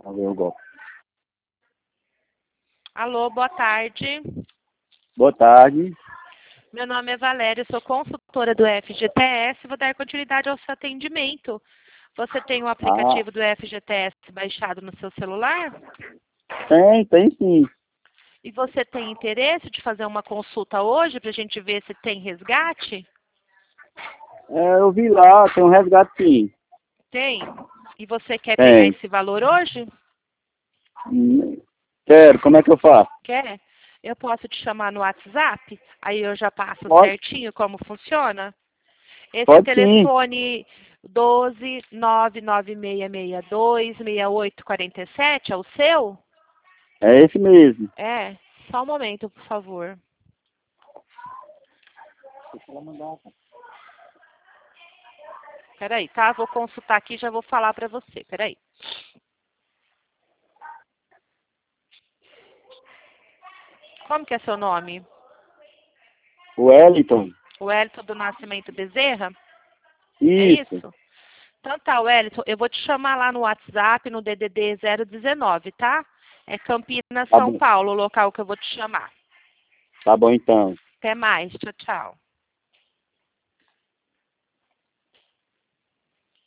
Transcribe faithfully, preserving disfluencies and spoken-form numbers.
Vamos ver o golpe. Alô, boa tarde. Boa tarde. Meu nome é Valéria, sou consultora do F G T S. Vou dar continuidade ao seu atendimento. Você tem o aplicativo Ah, do F G T S baixado no seu celular? tem, tem sim. E você tem interesse de fazer uma consulta hoje para a gente ver se tem resgate? É, eu vi lá, tem um resgate sim. Tem. E você quer pegar Tem. esse valor hoje? Hum, Quero, como é que eu faço? Quer? Eu posso te chamar no WhatsApp? Aí eu já passo Pode, certinho como funciona? Esse pode sim. telefone doze nove nove seis seis dois seis oito quatro sete é o seu? É esse mesmo. É. Só um momento, por favor. Peraí, tá? Vou consultar aqui e já vou falar para você. Peraí. Como que é seu nome? Wellington. O Wellington do Nascimento Bezerra? É Isso. isso? Então tá, Wellington, eu vou te chamar lá no WhatsApp, no D D D zero dezenove, tá? É Campinas, Tá São bom. Paulo, o local que eu vou te chamar. Tá bom então. Até mais. Tchau, tchau.